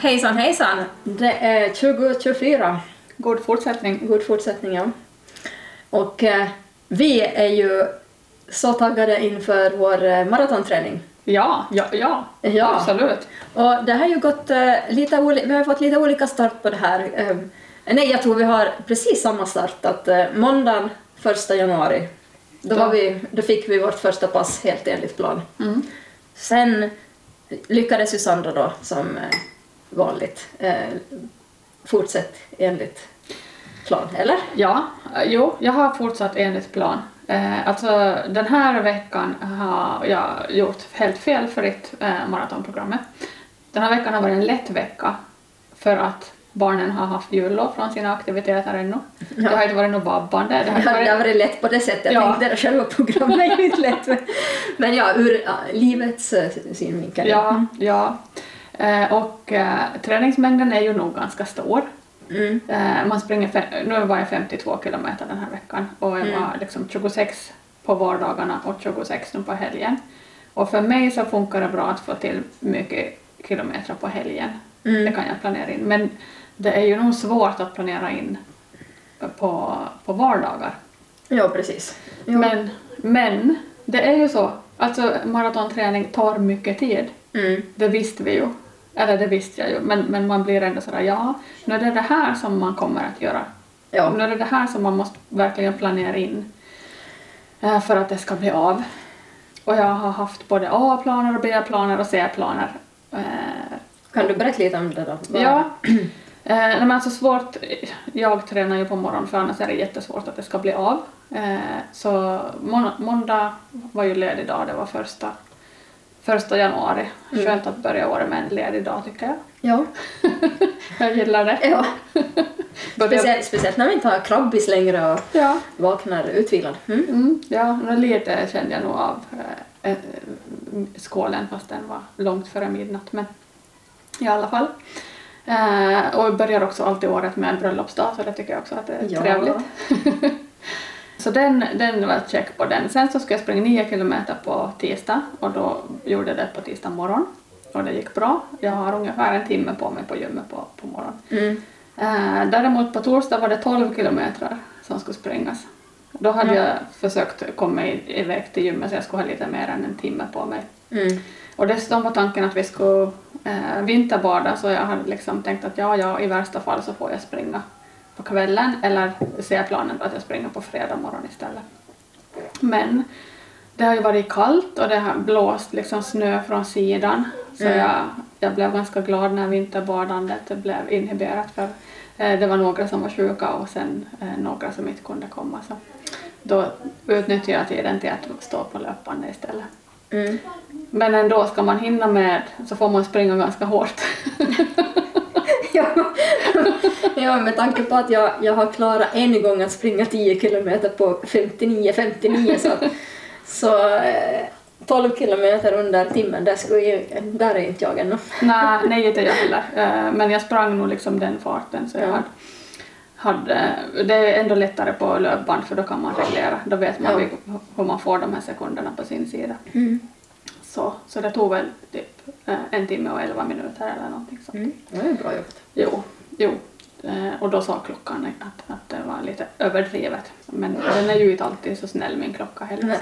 Hejsan, hejsan. Det är 2024. God fortsättning. God fortsättning, ja. Och vi är ju så taggade inför vår maratonträning. Ja, absolut. Och det har ju gått vi har fått lite olika start på det här. Nej, jag tror vi har precis samma start. Att måndagen 1 januari, då fick vi vårt första pass helt enligt plan. Mm. Sen lyckades ju Sandra då som vanligt fortsätt enligt plan, eller? Ja, jag har fortsatt enligt plan. Alltså den här veckan har jag gjort helt felfritt maratonprogrammet. Den här veckan har varit en lätt vecka för att barnen har haft jullov från sina aktiviteter ännu. Ja. Det har inte varit något vabbande. Det har varit lätt på det sättet. Jag tänkte att själva programmet är ju inte lätt. Men ja, ur livets synvinkel. Ja. Och träningsmängden är ju nog ganska stor. Mm. Man springer, nu var jag 52 kilometer den här veckan och jag var liksom 26 på vardagarna och 26 nu på helgen. Och för mig så funkar det bra att få till mycket kilometer på helgen. Det kan jag planera in. Men det är ju nog svårt att planera in på vardagar. Ja, precis. Jo. Men det är ju så. Alltså maratonträning tar mycket tid. Det visste vi ju. Eller det visste jag ju. Men man blir ändå sådär, nu är det här som man kommer att göra. Ja. Nu är det här som man måste verkligen planera in. För att det ska bli av. Och jag har haft både A-planer och B-planer och C-planer. Kan du berätta lite om det då? Ja. Men alltså svårt. Jag tränar ju på morgonen för annars är det jättesvårt att det ska bli av. Så måndag var ju ledig dag. Det var första januari. Skönt att börja året med en ledig dag tycker jag. Ja. Jag gillar det. Ja. Speciellt när vi inte har krabbis längre och vaknar utvilad. Ja, lite kände jag nog av skålen fast den var långt före midnatt. Men i alla fall. Och börjar också alltid året med en bröllopsdag så det tycker jag också att det är trevligt. Så den var check på den. Sen så ska jag springa 9 kilometer på tisdag och då gjorde jag det på tisdag morgon. Och det gick bra. Jag har ungefär en timme på mig på gymmet på morgonen. Däremot på torsdag var det 12 kilometer som skulle springas. Då hade jag försökt komma iväg till gymmet så jag skulle ha lite mer än en timme på mig. Och dessutom var tanken att vi skulle vinterbada så jag hade liksom tänkt att i värsta fall så får jag springa på kvällen eller ser planen att jag springer på fredag morgon istället. Men det har ju varit kallt och det har blåst liksom snö från sidan så jag blev ganska glad när vinterbadandet blev inhiberat för det var några som var sjuka och sen några som inte kunde komma så då utnyttjade jag tiden till att stå på löpande istället. Men ändå ska man hinna med så får man springa ganska hårt. Ja, med tanke på att jag har klarat en gång att springa 10 kilometer på 59 så 12 kilometer under timmen, där är inte jag ännu. Nej, inte jag heller. Men jag sprang nog liksom den farten så jag hade det är ändå lättare på löpband för då kan man reglera. Då vet man hur man får de här sekunderna på sin sida. Så det tog väl typ 1 timme och 11 minuter eller någonting sånt. Det är bra jobbat. Jo. Och då sa klockan att det var lite överdrivet. Men den är ju inte alltid så snäll min klocka heller.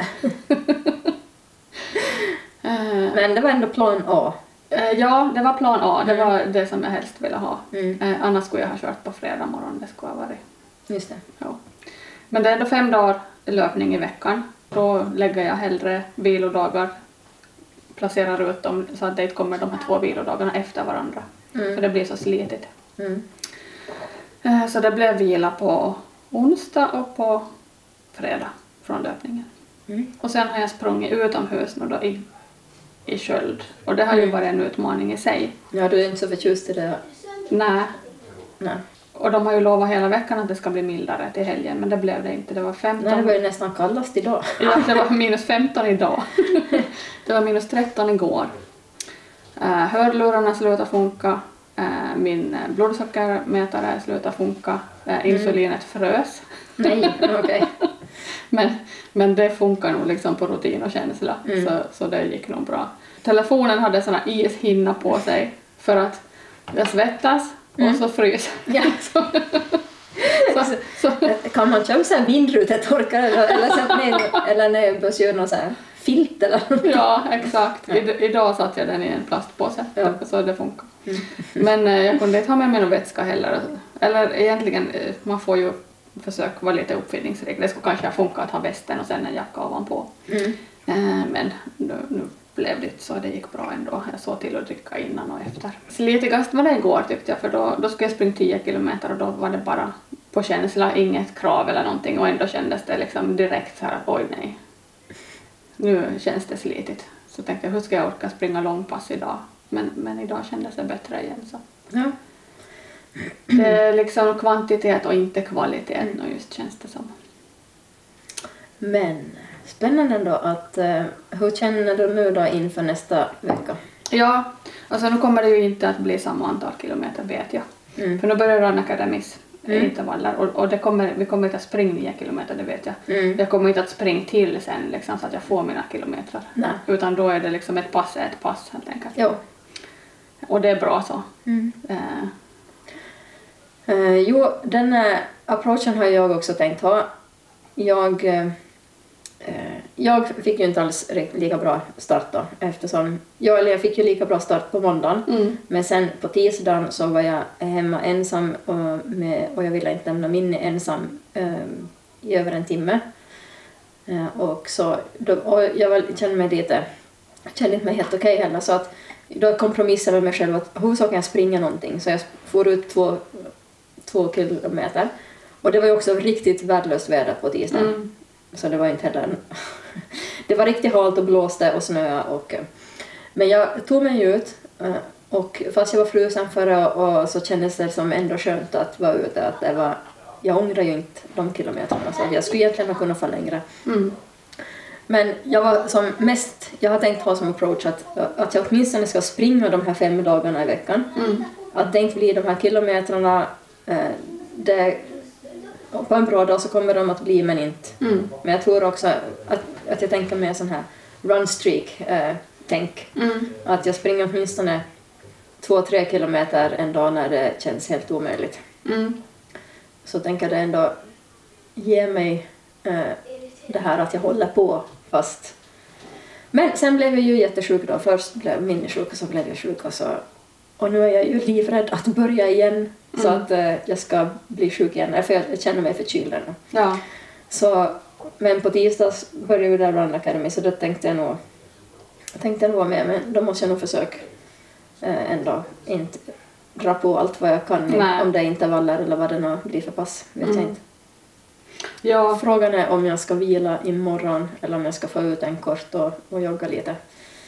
Men det var ändå plan A. Ja, det var plan A. Det var det som jag helst ville ha. Annars skulle jag ha kört på fredag morgon. Det skulle ha varit. Just det. Ja. Men det är ändå 5 dagar löpning i veckan. Då lägger jag hellre vilodagar. Placerar ut dem så att det inte kommer de här 2 vilodagarna efter varandra. För det blir så slitigt. Så det blev vila på onsdag och på fredag från löpningen. Och sen har jag sprungit utomhus nu då i köld. Och det har ju varit en utmaning i sig. Ja, du är inte så förtjust i det. Nej. Och de har ju lovat hela veckan att det ska bli mildare till helgen. Men det blev det inte. Det var 15. Nej, det var ju nästan kallast idag. Ja, det var minus 15 idag. Det var minus 13 igår. Hörlurarna slutade funka. Min blodsockermätare slutade funka. Insulinet frös. Nej, okej. Men det funkar nog liksom på rutin och känsla. Så det gick nog bra. Telefonen hade såna ishinna på sig för att Jag svettas och så fryser. Ja. Så. Kan man köpa så här vindrutetorkare eller när jag börjar göra någon så här filt eller något? Ja, exakt. Idag satt jag den i en plastpåse, så det funkar. Men jag kunde inte ha med mig någon vätska heller. Eller egentligen, man får ju försöka vara lite uppfinningsrik. Det skulle kanske funka att ha västen och sen en jacka ovanpå. Men nu blev det så det gick bra ändå. Jag såg till att dricka innan och efter. Slitigast var det igår tyckte jag, för då skulle jag springa 10 kilometer och då var det bara på känsla, inget krav eller någonting, och ändå kändes det liksom direkt så här att oj nej, nu känns det slitigt. Så tänkte jag, hur ska jag orka springa långpass idag? Men idag kändes det bättre igen. Så. Ja. Det är liksom kvantitet och inte kvalitet nu just, känns det som. Men spännande ändå att hur känner du nu då inför nästa vecka? Ja, alltså nu kommer det ju inte att bli samma antal kilometer, vet jag. För nu börjar Run Academys intervaller och vi kommer inte att springa 9 kilometer, det vet jag. Jag kommer inte att springa till sen liksom, så att jag får mina kilometer. Nej. Utan då är det liksom ett pass helt enkelt. Jo. Och det är bra så. Jo, den här approachen har jag också tänkt ha. Jag fick ju inte alls lika bra start då, eftersom jag fick ju lika bra start på måndagen, men sen på tisdagen så var jag hemma ensam och jag ville inte lämna Minnie ensam i över en timme, och jag kände inte mig helt okej heller, så att då kompromissade jag med mig själv att hur så kan jag springa någonting, så jag får ut 2 kilometer, och det var ju också riktigt värdelöst väder på tisdagen. Så det var inte heller... Det var riktigt halt och blåste och snö. Men jag tog mig ut, och fast jag var frusen och så kändes det som ändå skönt att vara ute. Jag ångrar ju inte de kilometerna, så jag skulle egentligen ha kunnat få längre. Men jag har tänkt ha som approach att jag åtminstone ska springa de här 5 dagarna i veckan. Att det inte blir de här kilometrarna... På en bra dag så kommer de att bli, men inte. Men jag tror också att jag tänker med sån här run streak tänk. Att jag springer åtminstone 2-3 kilometer en dag när det känns helt omöjligt. Så tänker det ändå ge mig det här att jag håller på fast. Men sen blev jag ju jättesjuk då. Först blev Minnie sjuk och så blev jag sjuk och nu är jag ju livrädd att börja igen. Så att jag ska bli sjuk igen. För jag känner mig förkyld nu. Ja. Men på tisdags började vi där Run Academy. Så då tänkte jag nog vara med. Men då måste jag nog försöka ändå inte dra på allt vad jag kan. Om det är intervaller eller vad det nu blir för pass. Vet jag inte. Ja. Frågan är om jag ska vila imorgon. Eller om jag ska få ut en kort och jogga lite.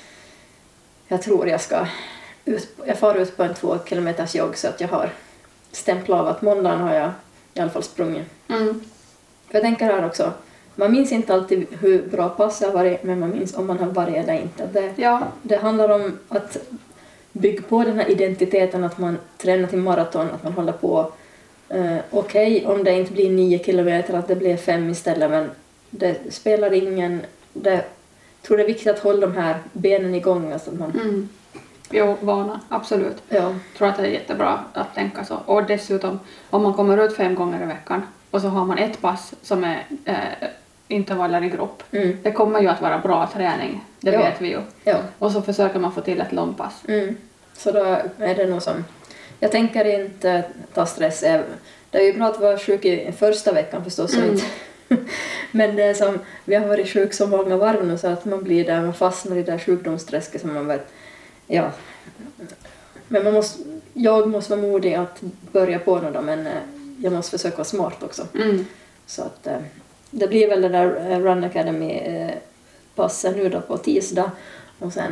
Jag tror jag far ut på en 2 kilometers jogg, så att jag har stämplat av att måndagen har jag i alla fall sprungit. För jag tänker här också, man minns inte alltid hur bra pass jag har varit, men man minns om man har varit eller inte. Det handlar om att bygga på den här identiteten, att man tränar till maraton, att man håller på. Okej, om det inte blir 9 kilometer, att det blir 5 istället, men det spelar ingen... Jag tror det är viktigt att hålla de här benen igång. Alltså att man... Jo, vana, absolut. Ja. Jag tror att det är jättebra att tänka så. Och dessutom, om man kommer ut 5 gånger i veckan och så har man ett pass som är intervaller i grupp. Det kommer ju att vara bra träning, det vet vi ju. Ja. Och så försöker man få till ett långpass. Så då är det nog som... Jag tänker inte ta stress. Det är ju bra att vara sjuk i första veckan förstås. Men det är som, vi har varit sjuk så många varv nu, så att man blir där, man fastnar i det där sjukdomsträsket som man vet. Ja, men jag måste vara modig att börja på något, men jag måste försöka vara smart också. Så att det blir väl det där Run Academy passen nu då på tisdag, och sen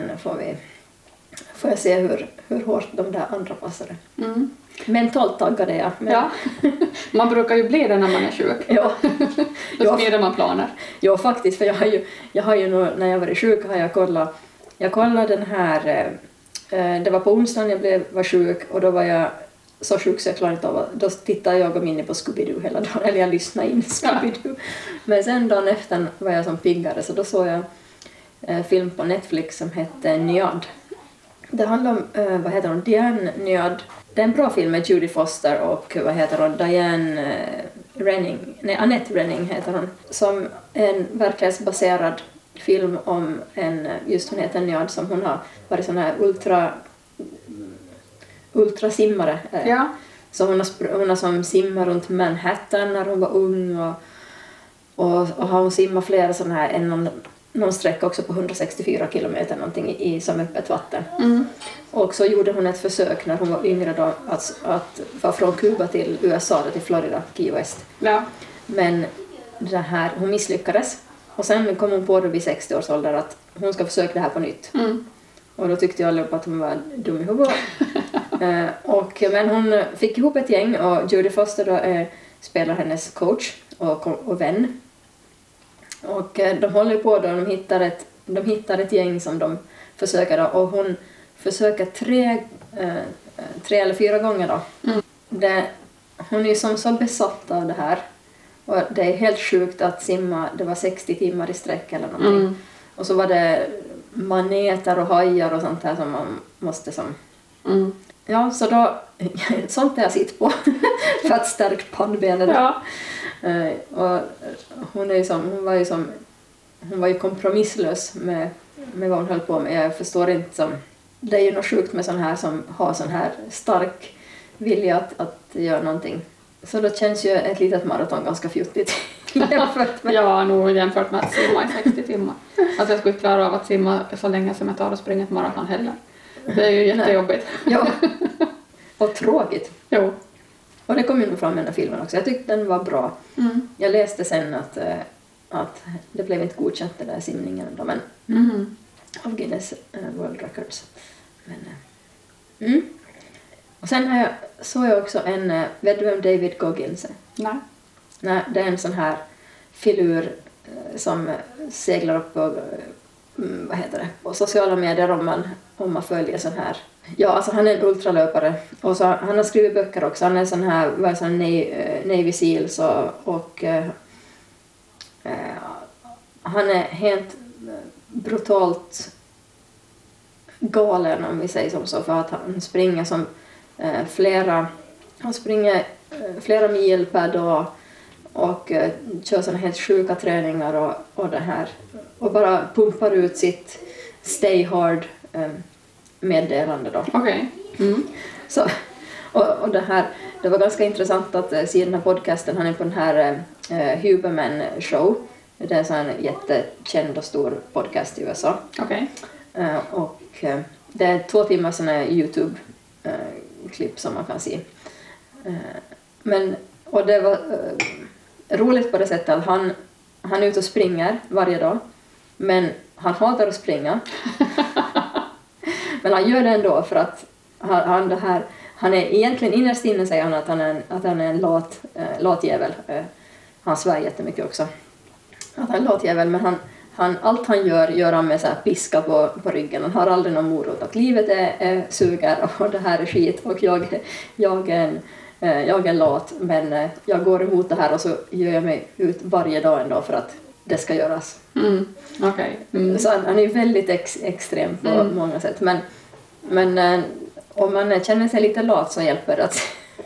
får jag se hur hårt de där andra passar. Mentalt taggad är jag. Men... Ja, man brukar ju bli det när man är sjuk. Ja. Då smider man planer. Ja, faktiskt, för jag har ju nu, när jag var sjuk har jag kollade den här, det var på onsdagen jag var sjuk, och då var jag så sjuk så jag klarade inte av. Då tittade jag och Minnie på Scooby-Doo hela dagen, eller jag lyssnade in Scooby-Doo. Men sen dagen efter var jag som piggare, så då såg jag film på Netflix som hette Nyad. Det handlar om, Diane Nöd. Det är en bra film med Judy Foster och Diane Annette Rening heter hon. Som en verklighetsbaserad film om hon heter Nöd, som hon har varit sån här ultrasimmare. Ja. Så hon har som simmar runt Manhattan när hon var ung och har hon simmat flera sådana här, någon sträcka också på 164 kilometer någonting i som öppet vatten. Mm. Och så gjorde hon ett försök när hon var yngre då att vara från Kuba till USA, till Florida, Key West. Ja. Men hon misslyckades. Och sen kom hon på det vid 60 års ålder att hon ska försöka det här på nytt. Mm. Och då tyckte jag allihopa att hon var dum i huvudet. Men hon fick ihop ett gäng och Judy Foster då spelar hennes coach och vän. Och de håller på då, de hittar ett gäng som de försöker då, och hon försöker 3 eller 4 gånger då. Mm. Hon är ju som så besatt av det här. Och det är helt sjukt att simma, det var 60 timmar i sträck eller någonting. Mm. Och så var det maneter och hajar och sånt här som man måste som... Mm. Ja, så då... sånt där jag sitter på. För att stärka pannbenet. Ja. Och hon var ju kompromisslös med vad hon höll på med. Jag förstår inte som... Det är ju något sjukt med sån här som har sån här stark vilja att göra någonting. Så då känns ju ett litet maraton ganska fjuttigt jämfört med... Ja, nog jämfört med att simma i 60 timmar. Alltså jag skulle inte klara av att simma så länge som jag tar och springer ett maraton heller. Det är ju jättejobbigt. Ja, och tråkigt. Jo. Och det kom ju nog fram i den här filmen också. Jag tyckte den var bra. Mm. Jag läste sen att det blev inte godkänt den där simningen då, men av Guinness World Records. Men, Och sen såg jag också vet du vem David Goggins är? Nej, det är en sån här filur som seglar upp på, på sociala medier om man följer sån här. Ja, alltså han är en ultralöpare och så han har skrivit böcker också. Han är sån här Navy Seals och han är helt brutalt galen om vi säger så, för att han springer som han springer flera mil per dag och kör såna helt sjuka träningar och det här och bara pumpar ut sitt stay hard meddelande då. Okej. Mm. Så och det var ganska intressant att se den här podcasten. Han är på den här Huberman Show. Det är en sån jättekänd och stor podcast i USA. Okej. Och det är 2 timmar såna YouTube klipp som man kan se. Och det var roligt på det sättet att han är ute och springer varje dag, men han hatar att springa. Men han gör det ändå för att han är egentligen innerst inne, säger han, att han är en lat jävel. Han svär jättemycket också. Att han är en lat jävel, men allt han gör han med så här piska på ryggen. Han har aldrig någon morot. Att livet är suger och det här är skit och jag är lat, men jag går emot det här och så gör jag mig ut varje dag ändå för att det ska göras. Okay. Så han är väldigt extrem på många sätt. Men om man känner sig lite lat så hjälper det att...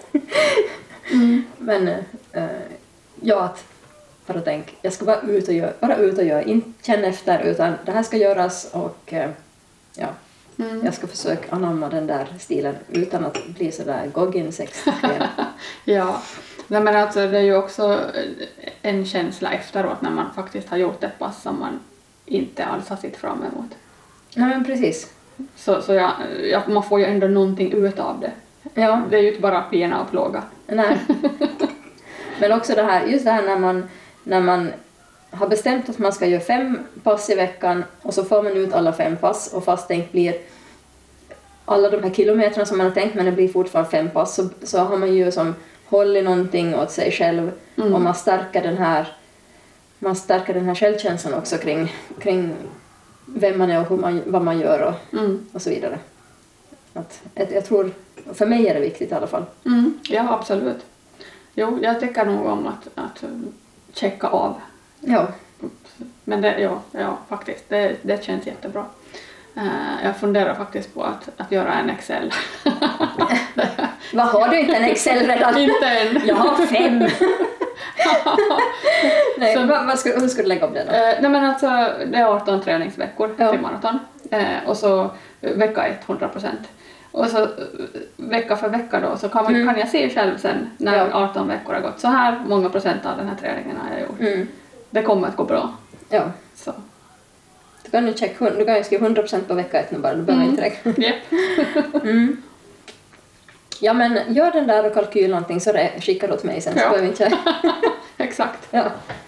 Men att bara tänk, jag ska bara ut och göra, inte känna efter, utan det här ska göras och jag ska försöka anamma den där stilen utan att bli så där Goggins extrem. Ja, men alltså det är ju också en känsla efteråt när man faktiskt har gjort ett pass som man inte alls har sett fram emot. Nej, men precis. Så man får ju ändå någonting ut av det. Ja. Det är ju inte bara pena och plåga. Nej. Men också just det här när man har bestämt att man ska göra 5 pass i veckan och så får man ut alla 5 pass och fast det inte blir alla de här kilometrarna som man har tänkt, men det blir fortfarande 5 pass, så har man ju som hållit någonting åt sig själv och man stärker den här självkänslan också kring vem man är och vad man gör och så vidare. Jag tror, för mig är det viktigt i alla fall. Ja, absolut. Jo, jag tycker nog om att checka av. Ja. Men det, faktiskt, det känns jättebra. Jag funderar faktiskt på att göra en Excel. Vad har du inte en Excel redan? Inte än. Jag har 5. Nej, Så, hur ska du lägga upp det då? Nej men alltså, det är 18 träningsveckor till maraton. Och så vecka 100%. Och så vecka för vecka då så kan jag se själv sen när 18 veckor har gått. Så här många procent av den här träningen har jag gjort. Det kommer att gå bra. Ja. Så. Du kan ju skriva 100% på vecka 1 nu bara, du behöver inte räkna. Yep. Ja men gör den där och kalkyl någonting så skicka det åt mig sen så behöver vi inte. Exakt. Ja.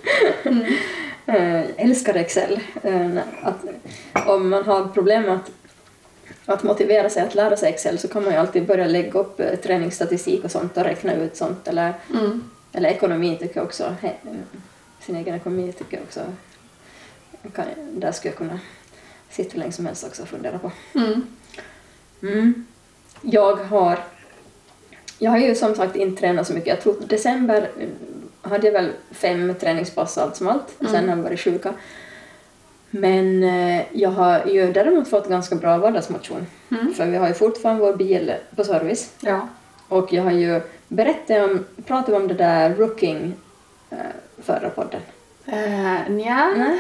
Älskar Excel. Om man har problem med att motivera sig att lära sig Excel så kan man ju alltid börja lägga upp träningsstatistik och sånt och räkna ut sånt eller ekonomi tycker jag också. Sin egen ekonomi tycker jag också. Där skulle jag kunna sitta länge som helst också och fundera på. Jag har ju som sagt inte tränat så mycket. Jag tror december hade jag väl 5 träningspass allt som allt. Sen har jag varit sjuka. Men jag har ju däremot fått ganska bra vardagsmotion. För vi har ju fortfarande vår bil på service. Ja. Och jag har ju pratat om det där rooking förra podden. Nej.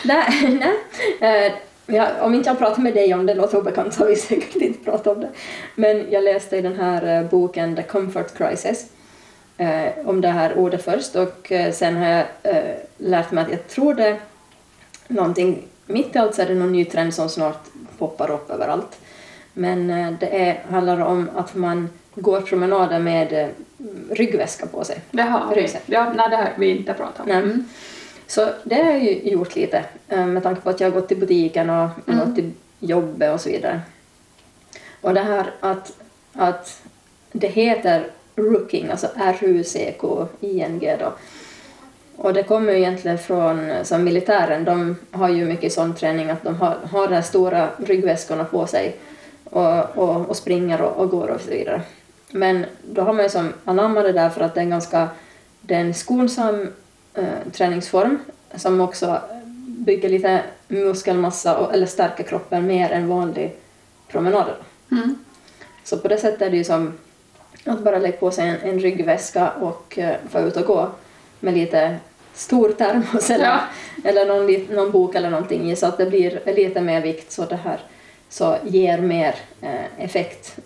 Om inte jag pratar med dig om det låter obekant så har vi säkert inte pratat om det. Men jag läste i den här boken The Comfort Crisis om det här ordet först och sen har jag lärt mig att jag tror det någonting, mitt i allt så är det någon ny trend som snart poppar upp överallt. Men det handlar om att man går promenader med ryggväska på sig. Det har vi. Det har vi inte pratat om. Så det har jag ju gjort lite med tanke på att jag har gått till butiken och gått till jobbet och så vidare. Och det här att det heter rooking, alltså R-U-C-K-I-N-G då. Och det kommer ju egentligen från som militären, de har ju mycket sån träning att de har de här stora ryggväskorna på sig och springer och går och så vidare. Men då har man ju som anammat det där för att det är en skonsam träningsform som också bygger lite muskelmassa eller stärker kroppen mer än vanlig promenader. Så på det sättet är det ju som att bara lägga på sig en ryggväska och få ut och gå med lite stor termos eller någon bok eller någonting i så att det blir lite mer vikt så det här så ger mer effekt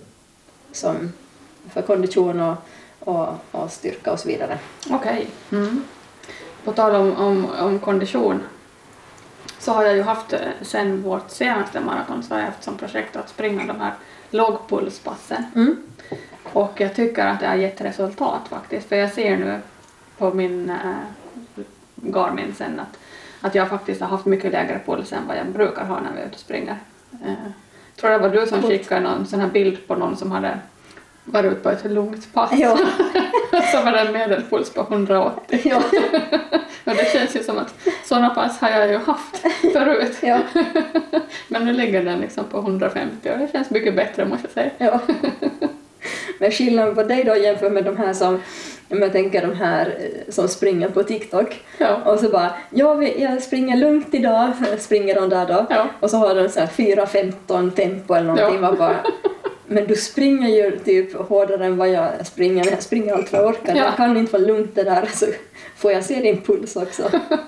som för kondition och styrka och så vidare. Okej. På tal om kondition så har jag ju haft sen vårt senaste maraton så har jag haft som projekt att springa de här lågpulspassen. Och jag tycker att det har gett resultat faktiskt. För jag ser nu på min Garmin sen att jag faktiskt har haft mycket lägre puls än vad jag brukar ha när vi är ute och springer. Tror det var du som skickade någon sån här bild på någon som hade varit ute på ett lugnt pass. Ja. Så var det en medelpuls på 180. Ja. Och det känns ju som att sådana pass har jag ju haft förut. Ja. Men nu ligger den liksom på 150 och det känns mycket bättre måste jag säga. Ja. Men skillnaden på dig då jämfört med de här som jag tänker de här som springer på TikTok. Ja. Och så bara, jag springer lugnt idag, springer de där då. Ja. Och så har de så här 4-15 tempo eller någonting. Ja. Bara, men du springer ju typ hårdare än vad jag springer. Jag springer allt vad jag orkar. Ja. Jag kan inte vara lugnt det där så får jag se din puls också.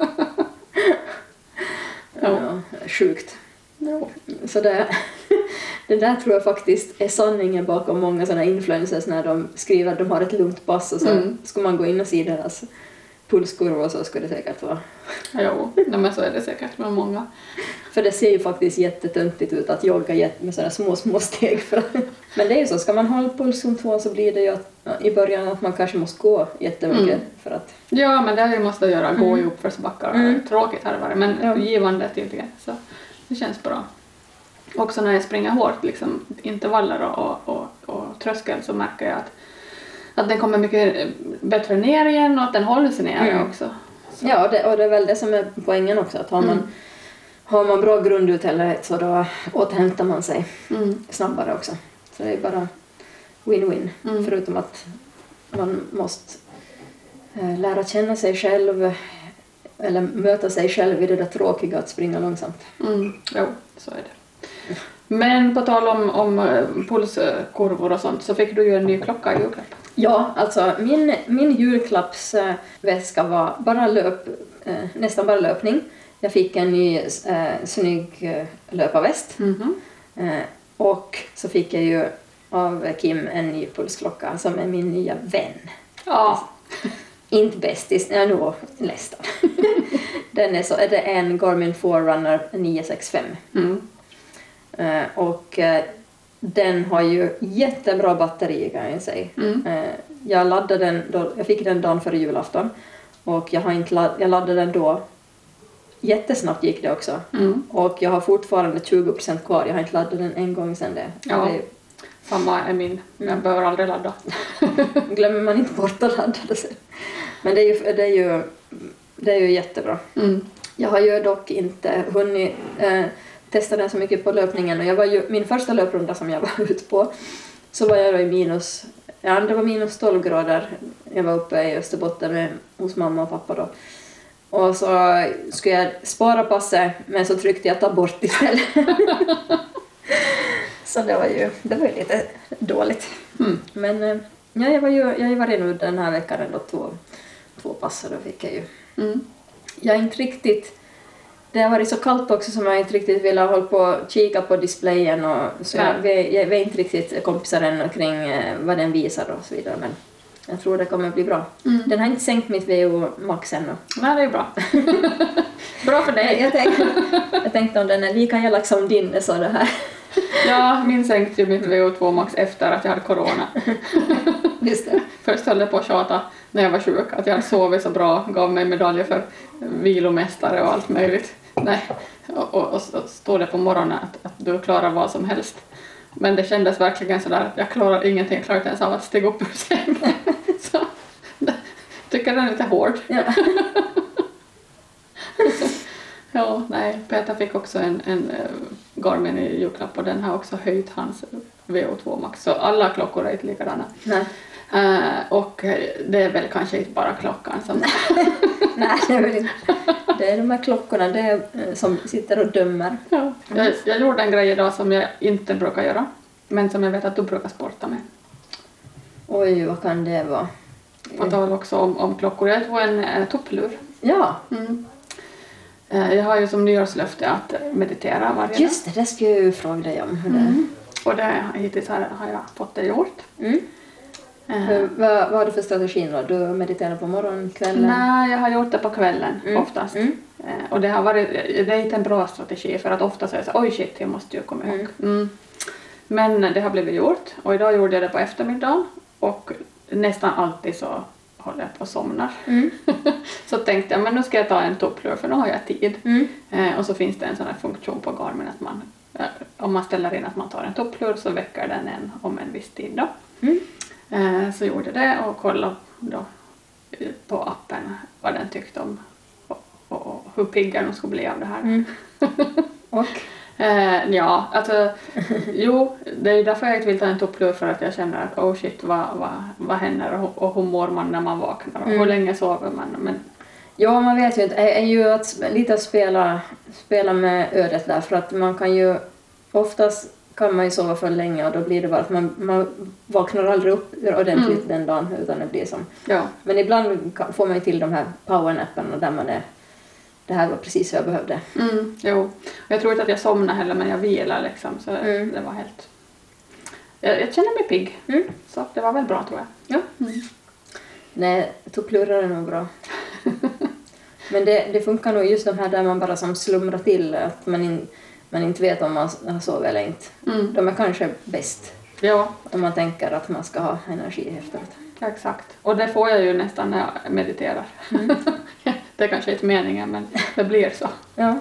Ja, sjukt. Ja. Så det där tror jag faktiskt är sanningen bakom många sådana influencers när de skriver att de har ett lugnt pass och så ska man gå in och se deras pulskurva och så skulle det säkert vara. Jo, men så är det säkert med många. För det ser ju faktiskt jättetöntigt ut att jogga med sådana små steg. Men det är ju så, ska man hålla pulsen 2 så blir det ju i början att man kanske måste gå jättemycket för att... Ja, men det är ju måste göra, gå i uppförsbackar. Tråkigt har det varit, men givande tydligen. Så det känns bra. Också när jag springer hårt, liksom intervaller och tröskel så märker jag att den kommer mycket bättre ner igen och att den håller sig ner också. Så. Ja, och det är väl det som är poängen också, att har man bra grunduthållighet så då återhämtar man sig snabbare också. Så det är bara win-win, förutom att man måste lära känna sig själv eller möta sig själv i det där tråkiga att springa långsamt. Jo, så är det. Men på tal om pulskurvor och sånt så fick du ju en ny klocka i julklapp. Ja, alltså min julklappsväska var nästan bara löpning. Jag fick en ny snygg löparväst. Och så fick jag ju av Kim en ny pulsklocka som är min nya vän. Ja. Inte bästis, jag är nog nästan. Den är det är en Garmin Forerunner 965. Och den har ju jättebra batteri kan jag säga. Jag laddade den då, jag fick den dagen före julafton. Och jag laddade den då. Jättesnabbt gick det också. Och jag har fortfarande 20% kvar. Jag har inte laddat den en gång sedan det. Ja, samma är min. Jag behöver aldrig ladda. Glömmer man inte bort att ladda det sen. Men det är ju jättebra. Jag har ju dock inte hunnit testa den så mycket på löpningen. Och min första löprunda som jag var ute på så var jag då i det var minus 12 grader. Jag var uppe i Österbotten hos mamma och pappa då. Och så skulle jag spara passet, men så tryckte jag ta bort istället. Så det var ju lite dåligt. Men ja, jag var redan den här veckan ändå två pass, då fick jag ju. Jag är inte riktigt, det har varit så kallt också som jag inte riktigt ville hålla på och kika på displayen och så jag är inte riktigt kompisar än kring vad den visar och så vidare, men jag tror det kommer att bli bra. Den har inte sänkt mitt VO max ännu. Nej, det är bra. Bra för dig. Jag tänkte om den är lika elak som din, så det här. Ja, min sänkte ju mitt VO2 max efter att jag hade corona. Just det. Först höll jag på att tjata när jag var sjuk att jag hade sovit så bra, gav mig medaljer för vilomästare och allt möjligt. Nej, och stod det på morgonen att du klarar vad som helst. Men det kändes verkligen sådär att jag klarar ingenting, jag klarar inte ens av att stiga upp ur sängen. Så tycker den är lite hård. Ja. Ja, nej, Peter fick också en Garmin i julklapp och den har också höjt hans VO2 max. Så alla klockor är inte likadana. Nej. Och det är väl kanske inte bara klockan som... Nej, det är väl inte. Det är de här klockorna som sitter och dömer. Ja. Jag gjorde en grej idag som jag inte brukar göra, men som jag vet att du brukar sporta med. Oj, vad kan det vara? På tal också om klockor. Jag tog en topplur. Ja. Jag har ju som nyårslöfte att meditera varje dag. Just det ska jag ju fråga dig om. Hur det. Och hittills har jag fått det gjort. Vad har du för strategi då? Du mediterar på morgon, kvällen? Nej, jag har gjort det på kvällen oftast. Och det är inte en bra strategi för att ofta säger jag oj shit, jag måste ju komma ihåg. Men det har blivit gjort och idag gjorde jag det på eftermiddagen och nästan alltid så håller jag på och somnar. Så tänkte jag, men nu ska jag ta en topplur för nu har jag tid. Och så finns det en sån här funktion på Garmin att om man ställer in att man tar en topplur så väcker den en om en viss tid då. Så gjorde det och kollade då på appen vad den tyckte om och hur pigga de skulle bli av det här. Och? Ja, alltså jo, det är därför jag inte vill ta en topplur för att jag känner att oh shit, vad händer och hur mår man när man vaknar och hur länge sover man. Men... Ja, man vet ju inte, är ju lite att spela med ödet där för att man kan ju oftast kan man ju sova för länge och då blir det bara att man vaknar aldrig upp ordentligt den dagen utan det blir som. Ja. Men ibland får man ju till de här powernapparna där man är, det här var precis vad jag behövde. Jo, jag tror inte att jag somnar heller men jag vilar liksom så det var helt... Jag känner mig pigg så det var väl bra tror jag. Ja. Nej, topplurar är nog bra. Men det funkar nog just de här där man bara som slumrar till att man inte vet om man sover eller inte. De är kanske bäst. Ja. Om man tänker att man ska ha energi efteråt. Ja, exakt. Och det får jag ju nästan när jag mediterar. Det är kanske inte meningen men det blir så. Ja.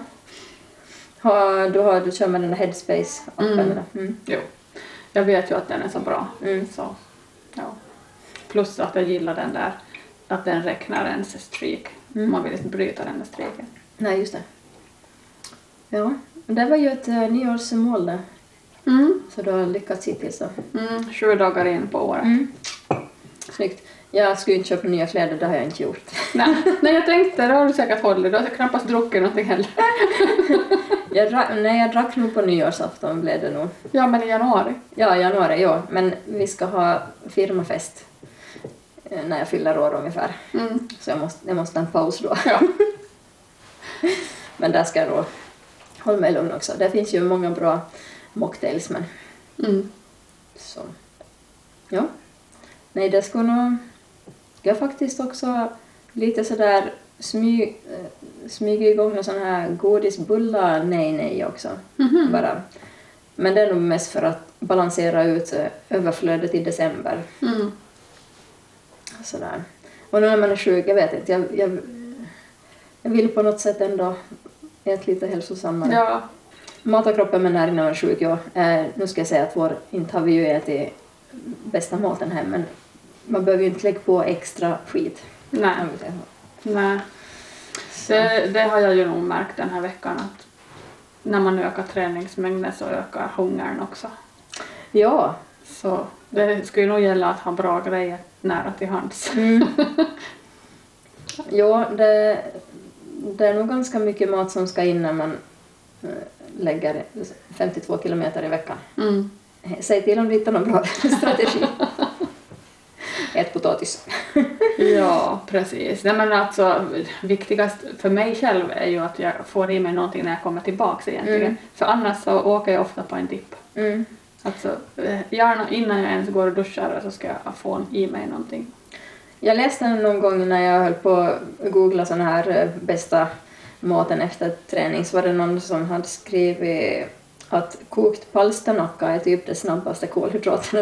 Du kör med den där Headspace-appen? Jo. Jag vet ju att den är så bra. Så, ja. Plus att jag gillar den där. Att den räknar ens streak. Man vill inte bryta den där streaken. Nej, just det. Ja. Det var ju ett nyårsmål där. Så du har lyckats hittills då. 7 dagar in på året. Snyggt. Jag skulle inte köpa nya kläder, det har jag inte gjort. Nej, jag tänkte, då har du säkert hållit. Du har knappast druckit någonting heller. Jag drack nog på nyårsafton blev det nog. Ja, men i januari. Ja, januari, ja. Men vi ska ha firmafest när jag fyller år ungefär. Så jag måste ha en paus då. Ja. Men där ska jag då hålla mig lugn också. Det finns ju många bra mocktails, men... Så. Ja. Nej, det skulle nog... Jag faktiskt också lite sådär smyga igång någon sån här godisbullar nej också. Bara. Men det är nog mest för att balansera ut överflödet i december. Sådär. Och nu när man är sjuk, jag vet inte, jag vill på något sätt ändå äta lite hälsosammare. Ja. Mata kroppen med näring när man är sjuk, ja. Nu ska jag säga att inte har vi ju ätit bästa maten här, men man behöver ju inte lägga på extra skit. Nej. Det har jag ju nog märkt den här veckan, att när man ökar träningsmängden så ökar hungern också. Ja. Så det skulle nog gälla att ha bra grejer nära till hands. Ja, det är nog ganska mycket mat som ska in när man lägger 52 kilometer i veckan. Säg till om du hittar någon bra strategi. Ät potatis. Ja, precis. Nej, men alltså, viktigast för mig själv är ju att jag får i mig någonting när jag kommer tillbaka egentligen. För annars så åker jag ofta på en dipp. Alltså, gärna innan jag ens går och duschar så ska jag få i mig någonting. Jag läste någon gång när jag höll på att googla sån här bästa maten efter träning, så var det någon som hade skrivit att kokt palsternacka är typ det snabbaste kolhydraterna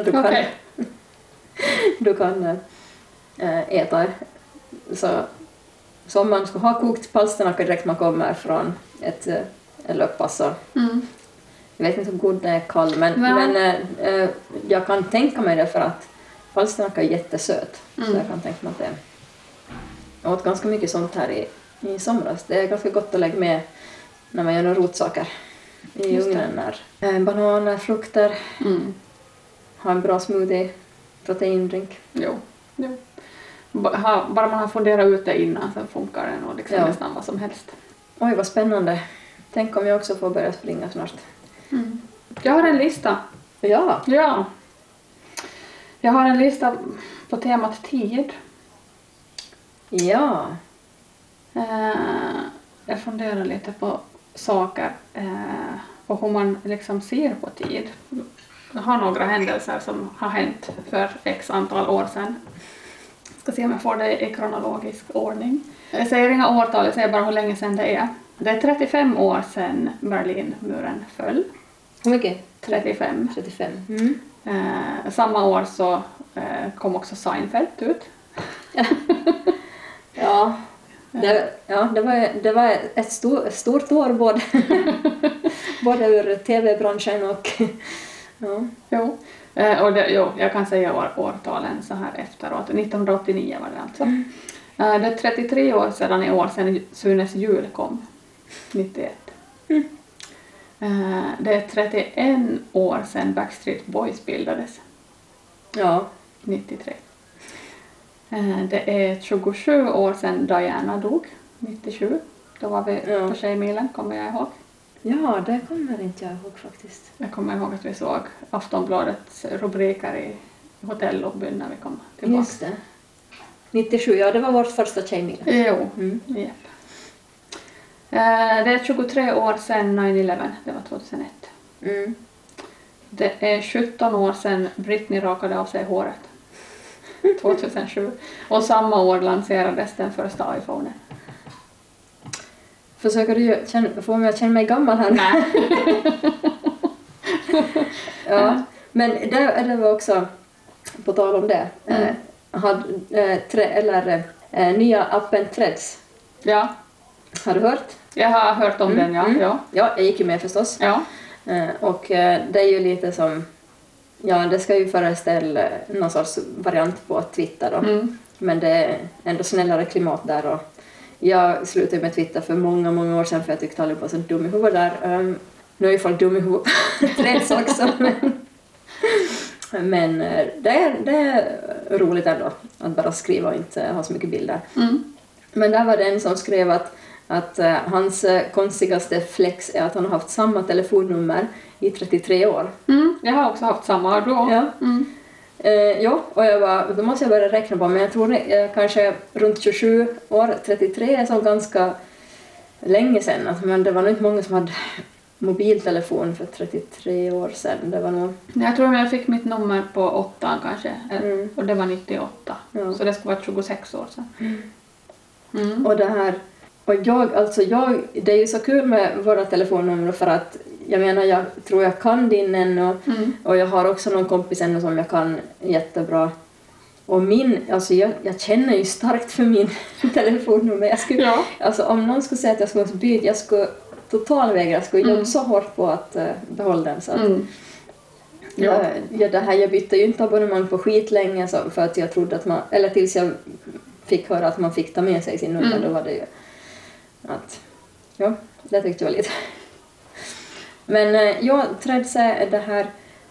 du kan äta. Så om man ska ha kokt palsternacka direkt man kommer från ett löppass, så jag vet inte hur god det är kall, men jag kan tänka mig det, för att palsternacka är jättesöt. Så jag kan tänka mig att jag åt ganska mycket sånt här i somras. Det är ganska gott att lägga med när man gör några rotsaker i ugnen. Bananer, frukter, ha en bra smoothie, proteindrink. Jo. Bara man har funderat ut det innan, så funkar det nog liksom nästan vad som helst. Oj, vad spännande. Tänk om jag också får börja springa snart. Jag har en lista. Ja. Jag har en lista på temat tid. Ja. Jag funderar lite på saker och hur man liksom ser på tid. Jag har några händelser som har hänt för x antal år sedan. Ska se om jag får det i kronologisk ordning. Jag säger inga årtal, jag säger bara hur länge sedan det är. Det är 35 år sedan Berlinmuren föll. Hur mycket? 35. Samma år så kom också Seinfeld ut. Ja. Det var ett stort år både ur tv-branschen och... Jo. Jag kan säga årtalen så här efteråt. 1989 var det alltså. Det är 33 år sedan i år sedan Sunes jul kom. 91. Det är 31 år sedan Backstreet Boys bildades. Ja. 93. Det är 27 år sedan Diana dog. 97. Då var vi på Tjejmilen, kommer jag ihåg. Ja, det kommer inte jag ihåg faktiskt. Jag kommer ihåg att vi såg Aftonbladets rubriker i hotellobbyn när vi kom tillbaka. Just det. 97, ja, det var vårt första Tjejmilen. Jo, japp. Det är 23 år sedan 9/11, det var 2001. Det är 17 år sedan Britney rakade av sig håret. 2007. Och samma år lanserades den första iPhonen. Försöker du få mig att känna mig gammal här? Nej. Ja, men det var också, på tal om det, nya appen Threads. Ja. Har du hört? Jag har hört om den, ja. Ja, jag gick ju med förstås. Ja. Och det är ju lite som, det ska ju föreställa någon sorts variant på Twitter då. Men det är ändå snällare klimat där, och jag slutade med Twitter för många år sedan för jag tyckte alla var så dum i huvudet där. Nu är ju folk dum i huvudet Threads också. Men det är roligt ändå att bara skriva och inte ha så mycket bilder. Men där var det en som skrev att hans konstigaste flex är att han har haft samma telefonnummer i 33 år. Jag har också haft samma då. Ja. Ja, och då måste jag börja räkna på, men jag tror kanske runt 27 år, 33 är så ganska länge sedan. Alltså, men det var nog inte många som hade mobiltelefon för 33 år sedan. Det var nog... Jag tror att jag fick mitt nummer på 8 kanske, och det var 98. Ja. Så det skulle vara 26 år sedan. Och det här, och det är ju så kul med våra telefonnummer för att jag menar, jag tror jag kan din ännu och jag har också någon kompis ännu som jag kan jättebra. Och alltså jag känner ju starkt för min telefonnummer. Alltså om någon skulle säga att jag skulle byta, jag skulle totalvägra, jag skulle jobba så hårt på att behålla den. Så att, jag bytte ju inte abonnemang på skit länge för att jag trodde att eller tills jag fick höra att man fick ta med sig sin nummer, då var det ju att, det tyckte jag var lite. Men Threads är det här,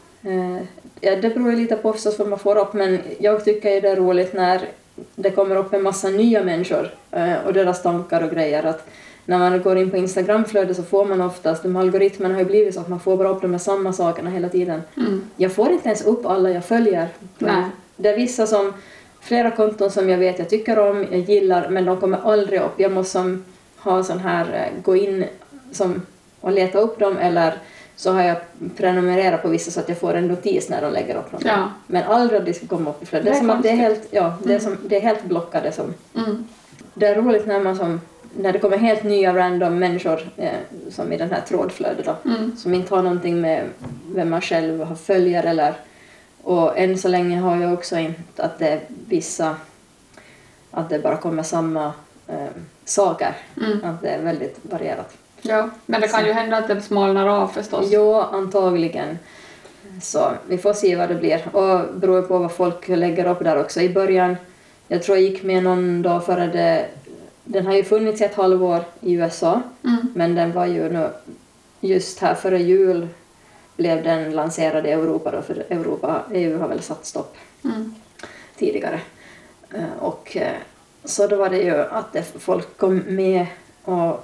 det beror ju lite på förstås vad man får upp, men jag tycker det är roligt när det kommer upp en massa nya människor och deras tankar och grejer. Att när man går in på Instagramflödet så får man oftast, de algoritmerna har ju blivit så att man får bara upp de här samma sakerna hela tiden. Jag får inte ens upp alla jag följer. Det är vissa som, flera konton som jag vet jag tycker om, jag gillar, men de kommer aldrig upp. Jag måste ha sån här, gå in och leta upp dem, eller så har jag prenumererat på vissa så att jag får en notis när de lägger upp dem. Ja. Men aldrig det ska komma upp i flödet. Det är som att det är helt, det är helt blockade. Det är roligt när det kommer helt nya random människor som i den här trådflödet då, som inte har någonting med vem man själv har följer eller, och än så länge har jag också inte att det är vissa, att det bara kommer samma saker, att det är väldigt varierat. Ja, men det kan ju hända att det smalnar av förstås. Ja, antagligen. Så vi får se vad det blir. Och beror på vad folk lägger upp där också. I början, jag tror jag gick med någon dag före den har ju funnits ett halvår i USA. Men den var ju nu, just här före jul blev den lanserad i Europa då, för EU har väl satt stopp tidigare. Och så då var det ju att folk kom med och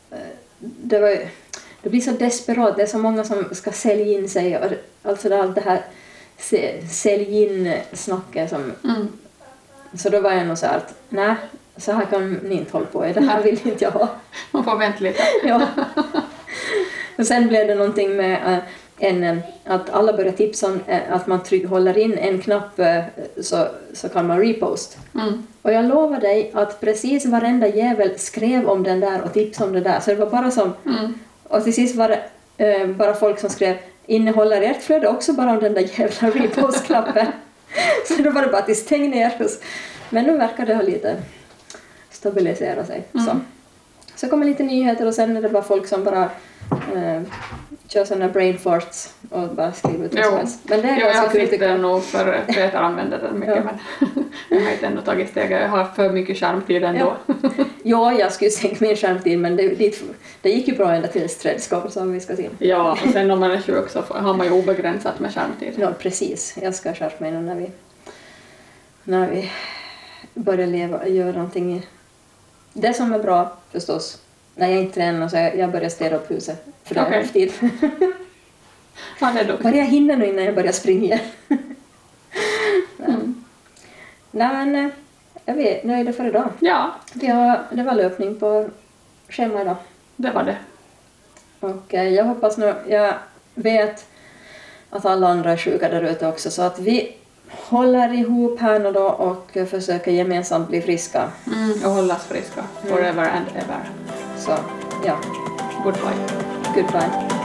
det blir så desperat. Det är så många som ska sälja in sig. Och alltså allt det här sälj in snacket som... Så då var jag nog så här att nej, så här kan ni inte hålla på. Det här vill inte jag ha. Man får vänta lite. Ja. Och sen blev det någonting med att alla börjar tipsa om att man håller in en knapp så kan man repost. Och jag lovar dig att precis varenda jävel skrev om den där och tipsade om det där. Så det var bara som... Och till sist var det bara folk som skrev innehåller ert flöde också bara om den där jävla repost-knappen. Så då var det bara att stäng ner. Men nu verkar det ha lite stabilisera sig. Så kommer lite nyheter och sen är det bara folk som bara kör sådana brain farts och bara skriver ut vad som helst. Men det är ganska kul tycker jag. Nog för Peter använder det mycket, men jag har inte ändå tagit steg. Jag har för mycket skärmtid ändå. Ja, jag skulle sänka min skärmtid, men det gick ju bra ända tills Threads kom, så vi ska se. Ja, och sen om man är sjuk så har man ju obegränsat med skärmtid. Ja, precis. Jag ska skärpa mig nu när vi börjar göra någonting. Det som är bra förstås, när jag inte tränar så jag börjar städa upp huset. För det har jag haft tid. Bara jag hinner nu innan jag börjar springa. Nej, men jag vet, nu är det för idag. Ja. Det var löpning på schema idag. Det var det. Och jag hoppas nu, jag vet att alla andra är sjuka där ute också, så att vi håller ihop här nu då och försöker gemensamt bli friska. Och hållas friska. Forever and ever. Så, ja. Goodbye. Goodbye.